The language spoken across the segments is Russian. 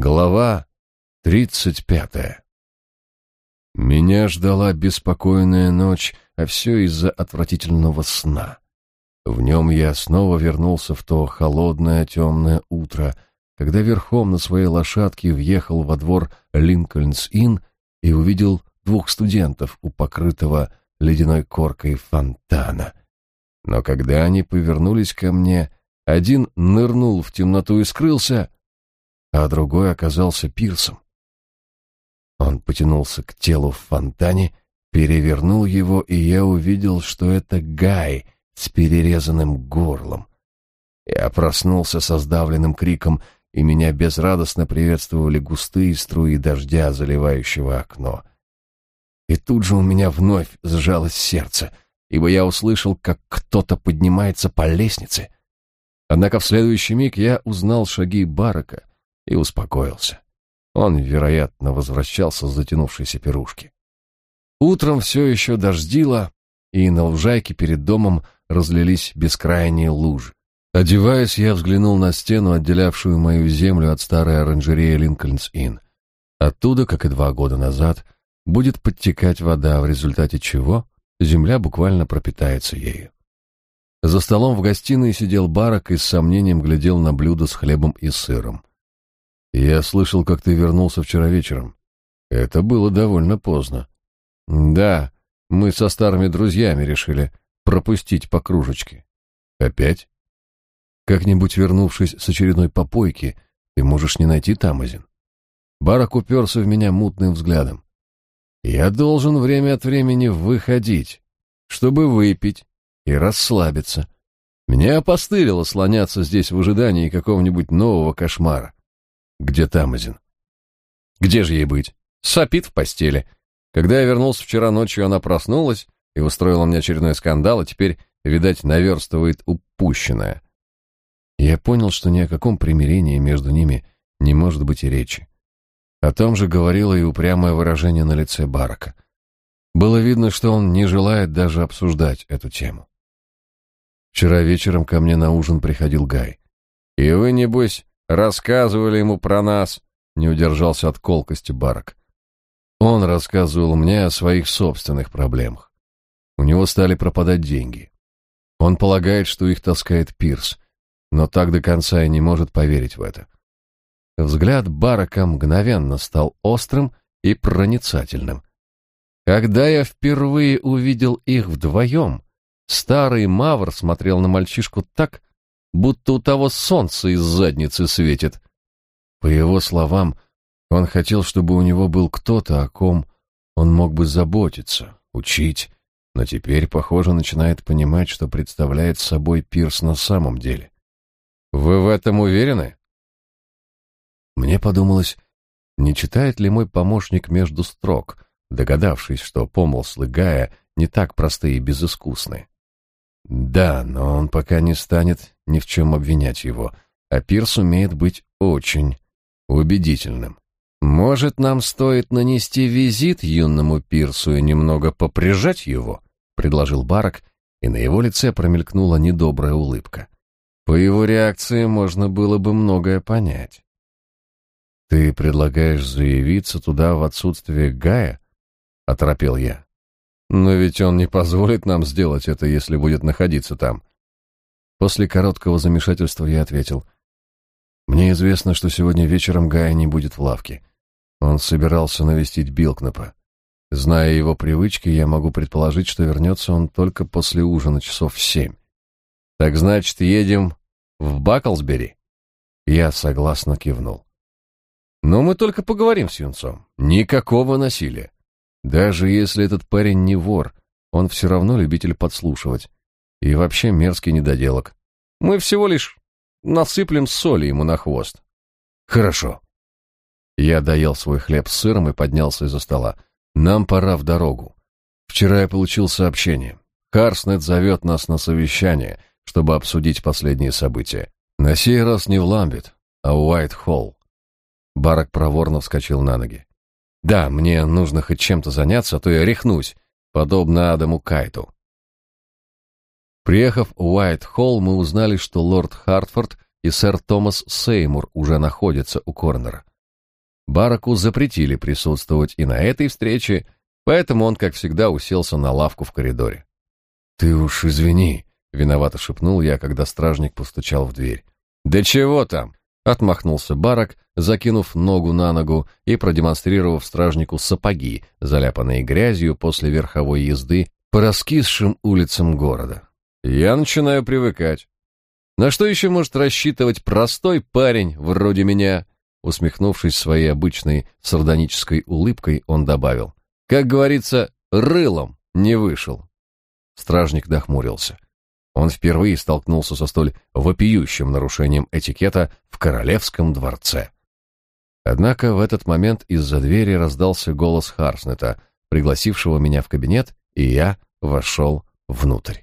Глава 35. Меня ждала беспокойная ночь, а все из-за отвратительного сна. В нем я снова вернулся в то холодное темное утро, когда верхом на своей лошадке въехал во двор Линкольнс-Инн и увидел двух студентов у покрытого ледяной коркой фонтана. Но когда они повернулись ко мне, один нырнул в темноту и скрылся, а другой оказался Пирсом. Он потянулся к телу в фонтане, перевернул его, и я увидел, что это Гай с перерезанным горлом. Я проснулся со сдавленным криком, и меня безрадостно приветствовали густые струи дождя, заливающего окно. И тут же у меня вновь сжалось сердце, ибо я услышал, как кто-то поднимается по лестнице. Однако в следующий миг я узнал шаги Барака и успокоился. Он, вероятно, возвращался с затянувшейся пирушки. Утром все еще дождило, и на лужайке перед домом разлились бескрайние лужи. Одеваясь, я взглянул на стену, отделявшую мою землю от старой оранжереи Линкольнс-Инн. Оттуда, как и 2 года назад, будет подтекать вода, в результате чего земля буквально пропитается ею. За столом в гостиной сидел Барак и с сомнением глядел на блюдо с хлебом и сыром. «Я слышал, как ты вернулся вчера вечером. Это было довольно поздно». «Да, мы со старыми друзьями решили пропустить по кружечке». «Опять?» «Как-нибудь вернувшись с очередной попойки, ты можешь не найти Тамазин». Барак уперся в меня мутным взглядом. «Я должен время от времени выходить, чтобы выпить и расслабиться. Меня опостылило слоняться здесь в ожидании какого-нибудь нового кошмара». «Где Тамазин?» «Где же ей быть? Сопит в постели. Когда я вернулся вчера ночью, она проснулась и устроила мне очередной скандал, а теперь, видать, наверстывает упущенное». Я понял, что ни о каком примирении между ними не может быть и речи. О том же говорило и упрямое выражение на лице Барака. Было видно, что он не желает даже обсуждать эту тему. Вчера вечером ко мне на ужин приходил Гай. «И вы, небось, рассказывали ему про нас?» — не удержался от колкости Барак. Он рассказывал мне о своих собственных проблемах. У него стали пропадать деньги. Он полагает, что их таскает Пирс, но так до конца и не может поверить в это. Взгляд Барака мгновенно стал острым и проницательным. Когда я впервые увидел их вдвоем, старый мавр смотрел на мальчишку так, будто у того солнце из задницы светит. По его словам, он хотел, чтобы у него был кто-то, о ком он мог бы заботиться, учить, но теперь, похоже, начинает понимать, что представляет собой Пирс на самом деле. «Вы в этом уверены?» Мне подумалось, не читает ли мой помощник между строк, догадавшись, что помыслы Гая не так простые и безыскусны. Да, но он пока не станет ни в чем обвинять его, а Пирс умеет быть очень убедительным. «Может, нам стоит нанести визит юному Пирсу и немного поприжать его?» — предложил Барак, и на его лице промелькнула недобрая улыбка. По его реакции можно было бы многое понять. «Ты предлагаешь заявиться туда в отсутствие Гая?» — оторопел я. «Но ведь он не позволит нам сделать это, если будет находиться там». После короткого замешательства я ответил: «Мне известно, что сегодня вечером Гая не будет в лавке. Он собирался навестить Билкнапа. Зная его привычки, я могу предположить, что вернется он только после ужина часов в 7. Так значит, едем в Баклсбери?» Я согласно кивнул. «Но мы только поговорим с юнцом. Никакого насилия. Даже если этот парень не вор, он все равно любитель подслушивать. И вообще мерзкий недоделок. Мы всего лишь насыплем соли ему на хвост». «Хорошо». Я доел свой хлеб с сыром и поднялся из-за стола. «Нам пора в дорогу. Вчера я получил сообщение. Харснет зовет нас на совещание, чтобы обсудить последние события. На сей раз не в Ламбет, а в Уайт-Холл». Барак проворно вскочил на ноги. «Да, мне нужно хоть чем-то заняться, а то я рехнусь, подобно Адаму Кайту». Приехав в Уайт-Холл, мы узнали, что лорд Хартфорд и сэр Томас Сеймур уже находятся у Корнера. Бараку запретили присутствовать и на этой встрече, поэтому он, как всегда, уселся на лавку в коридоре. «Ты уж извини», — виновато шепнул я, когда стражник постучал в дверь. «Да чего там?» — отмахнулся Барак, закинув ногу на ногу и продемонстрировав стражнику сапоги, заляпанные грязью после верховой езды по раскисшим улицам города. «Я начинаю привыкать. На что еще может рассчитывать простой парень вроде меня?» Усмехнувшись своей обычной сардонической улыбкой, он добавил: «Как говорится, рылом не вышел». Стражник нахмурился. Он впервые столкнулся со столь вопиющим нарушением этикета в королевском дворце. Однако в этот момент из-за двери раздался голос Харснета, пригласившего меня в кабинет, и я вошел внутрь.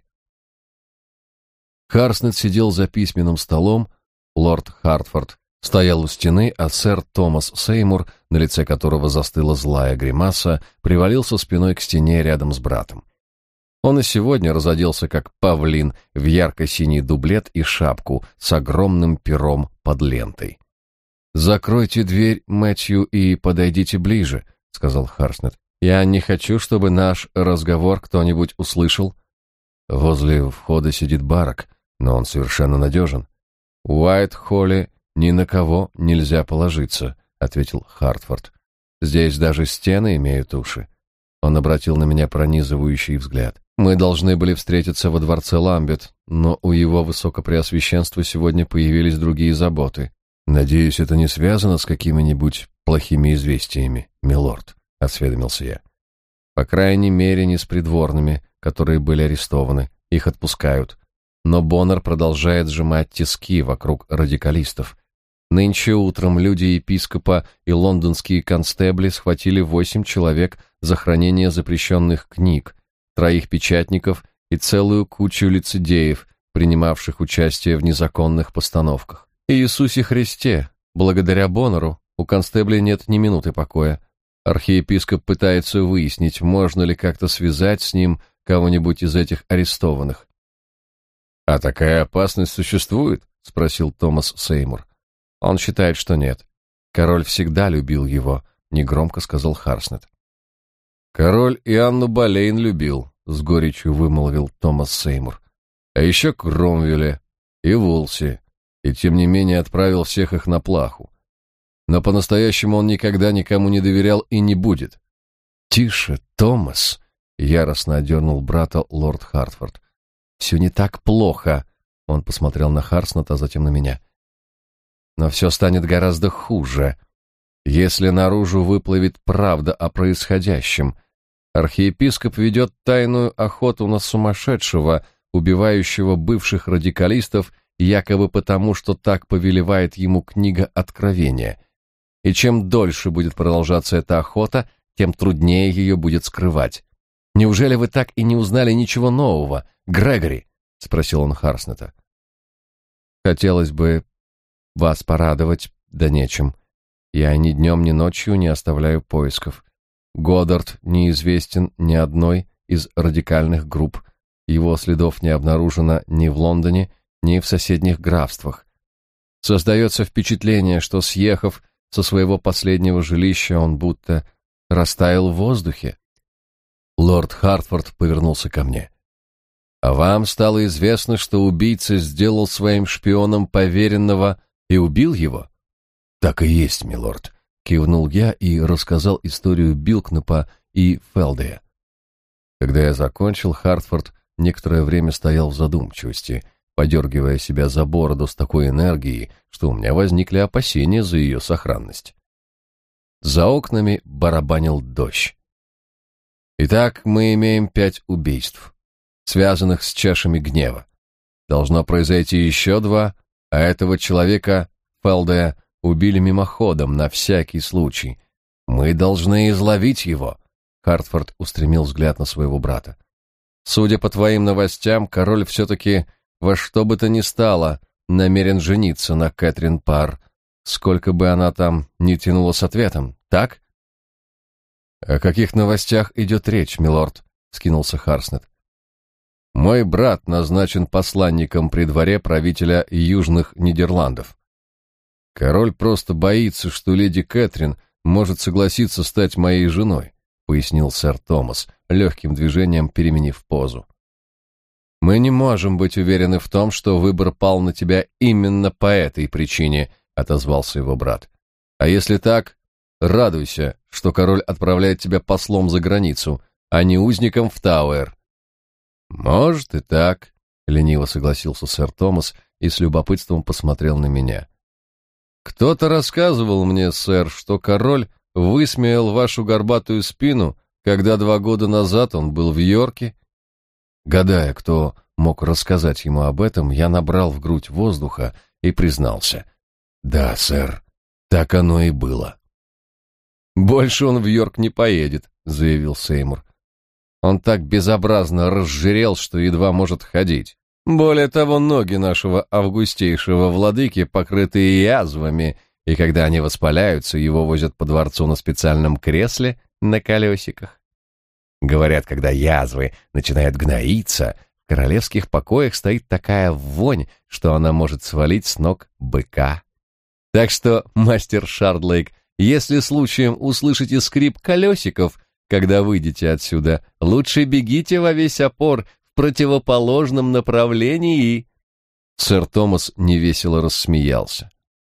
Харснет сидел за письменным столом, лорд Хартфорд стоял у стены, а сэр Томас Сеймур, на лице которого застыла злая гримаса, привалился спиной к стене рядом с братом. Он и сегодня разоделся как павлин в ярко-синий дублет и шапку с огромным пером под лентой. «Закройте дверь, Мэтью, и подойдите ближе», — сказал Харснет. «Я не хочу, чтобы наш разговор кто-нибудь услышал». Возле входа сидит Барак, но он совершенно надежен. «В Уайт-Холле ни на кого нельзя положиться», — ответил Хартфорд. «Здесь даже стены имеют уши». Он обратил на меня пронизывающий взгляд. «Мы должны были встретиться во дворце Ламбет, но у его высокопреосвященства сегодня появились другие заботы. Надеюсь, это не связано с какими-нибудь плохими известиями, милорд», — осведомился я. «По крайней мере, не с придворными, которые были арестованы. Их отпускают. Но Боннер продолжает сжимать тиски вокруг радикалистов. Нынче утром люди епископа и лондонские констебли схватили 8 человек за хранение запрещенных книг, 3 печатников и целую кучу лицедеев, принимавших участие в незаконных постановках. И Иисусе Христе, благодаря Боннеру, у констеблей нет ни минуты покоя. Архиепископ пытается выяснить, можно ли как-то связать с ним кого-нибудь из этих арестованных. «А такая опасность существует?» — спросил Томас Сеймур. «Он считает, что нет. Король всегда любил его», — негромко сказал Харснет. «Король и Анну Болейн любил», — с горечью вымолвил Томас Сеймур. «А еще Кромвеля и Вулси, и тем не менее отправил всех их на плаху. Но по-настоящему он никогда никому не доверял и не будет». «Тише, Томас», — яростно одернул брата лорд Хартфорд. «Все не так плохо», — он посмотрел на Харснета, а затем на меня. «Но все станет гораздо хуже, если наружу выплывет правда о происходящем. Архиепископ ведет тайную охоту на сумасшедшего, убивающего бывших радикалистов, якобы потому, что так повелевает ему книга Откровения. И чем дольше будет продолжаться эта охота, тем труднее ее будет скрывать. Неужели вы так и не узнали ничего нового, Грегори?» — спросил он Харснета. «Хотелось бы вас порадовать, да нечем. Я ни днем, ни ночью не оставляю поисков. Годдард неизвестен ни одной из радикальных групп. Его следов не обнаружено ни в Лондоне, ни в соседних графствах. Создается впечатление, что, съехав со своего последнего жилища, он будто растаял в воздухе». Лорд Хартфорд повернулся ко мне. «А вам стало известно, что убийца сделал своим шпионом поверенного и убил его?» «Так и есть, милорд», — кивнул я и рассказал историю Билкнапа и Фелдея. Когда я закончил, Хартфорд некоторое время стоял в задумчивости, подергивая себя за бороду с такой энергией, что у меня возникли опасения за ее сохранность. За окнами барабанил дождь. «Итак, мы имеем 5 убийств, связанных с чашами гнева. Должно произойти еще 2, а этого человека, Фелдея, убили мимоходом, на всякий случай. Мы должны изловить его». Хартфорд устремил взгляд на своего брата. «Судя по твоим новостям, король все-таки во что бы то ни стало намерен жениться на Кэтрин Парр, сколько бы она там ни тянула с ответом, так?» «О каких новостях идет речь, милорд?» — скинулся Харснет. «Мой брат назначен посланником при дворе правителя Южных Нидерландов. Король просто боится, что леди Кэтрин может согласиться стать моей женой, пояснил сэр Томас, легким движением переменив позу. Мы не можем быть уверены в том, что выбор пал на тебя именно по этой причине, отозвался его брат. А если так, радуйся, что король отправляет тебя послом за границу, а не узником в Тауэр. Может и так, лениво согласился сэр Томас и с любопытством посмотрел на меня. Кто-то рассказывал мне, сэр, что король высмеял вашу горбатую спину, когда 2 года назад он был в Йорке. Гадая, кто мог рассказать ему об этом, я набрал в грудь воздуха и признался. Да, сэр, так оно и было. Больше он в Йорк не поедет, заявил Сеймур. Он так безобразно разжирел, что едва может ходить. Более того, ноги нашего августейшего владыки покрыты язвами, и когда они воспаляются, его возят по дворцу на специальном кресле на колесиках. Говорят, когда язвы начинают гноиться, в королевских покоях стоит такая вонь, что она может свалить с ног быка. Так что, мастер Шардлейк, если случаем услышите скрип колесиков, когда выйдете отсюда, лучше бегите во весь опор в противоположном направлении. Сэр Томас невесело рассмеялся.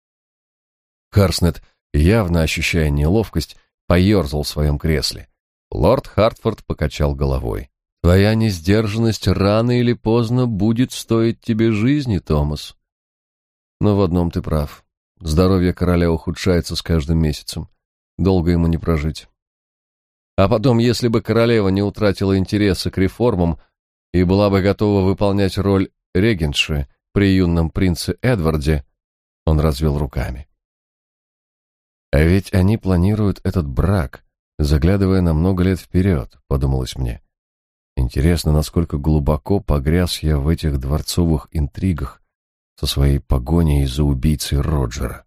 Харснет, явно ощущая неловкость, поерзал в своем кресле. Лорд Хартфорд покачал головой. «Твоя несдержанность рано или поздно будет стоить тебе жизни, Томас. Но в одном ты прав. Здоровье короля ухудшается с каждым месяцем. Долго ему не прожить. А потом, если бы королева не утратила интереса к реформам и была бы готова выполнять роль регентши при юном принце Эдварде, он развел руками. А ведь они планируют этот брак, заглядывая на много лет вперед, подумалось мне. Интересно, насколько глубоко погряз я в этих дворцовых интригах со своей погоней за убийцей Роджера.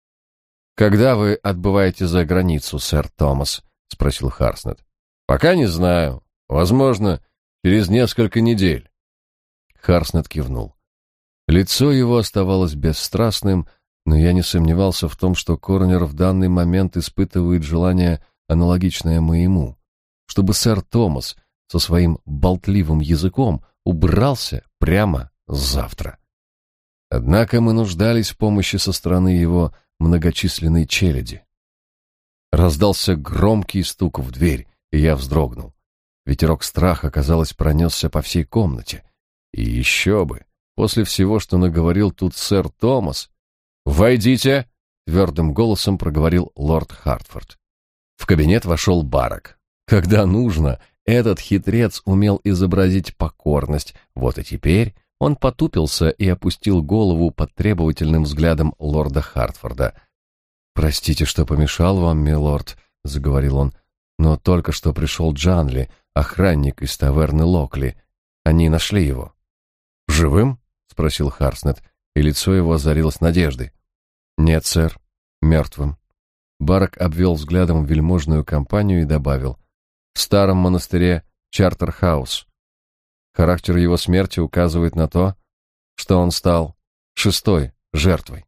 «Когда вы отбываете за границу, сэр Томас?» — спросил Харснет. «Пока не знаю. Возможно, через несколько недель». Харснет кивнул. Лицо его оставалось бесстрастным, но я не сомневался в том, что Корнер в данный момент испытывает желание, аналогичное моему, чтобы сэр Томас со своим болтливым языком убрался прямо завтра. Однако мы нуждались в помощи со стороны его многочисленной челяди. Раздался громкий стук в дверь, и я вздрогнул. Ветерок страха, казалось, пронесся по всей комнате. И еще бы, после всего, что наговорил тут сэр Томас. «Войдите!» — твердым голосом проговорил лорд Хартфорд. В кабинет вошел Барак. Когда нужно, этот хитрец умел изобразить покорность. Вот и теперь он потупился и опустил голову под требовательным взглядом лорда Хартфорда. «Простите, что помешал вам, милорд», — заговорил он, — «но только что пришел Джанли, охранник из таверны Локли. Они нашли его». «Живым?» — спросил Харснет, и лицо его озарилось надеждой. «Нет, сэр, мертвым». Барак обвел взглядом вельможную компанию и добавил: «В старом монастыре Чартерхаус. Характер его смерти указывает на то, что он стал 6-й жертвой».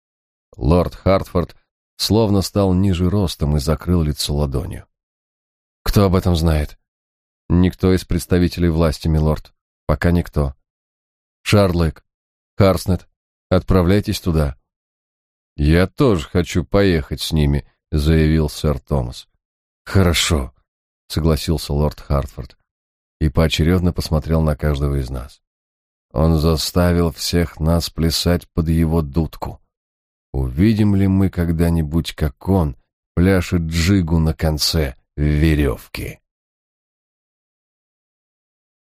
Лорд Хартфорд словно стал ниже ростом и закрыл лицо ладонью. «Кто об этом знает?» «Никто из представителей власти, милорд. Пока никто. Шардлейк, Харснет, отправляйтесь туда». «Я тоже хочу поехать с ними», — заявил сэр Томас. «Хорошо», — согласился лорд Хартфорд и поочередно посмотрел на каждого из нас. Он заставил всех нас плясать под его дудку. Увидим ли мы когда-нибудь, как он пляшет джигу на конце веревки?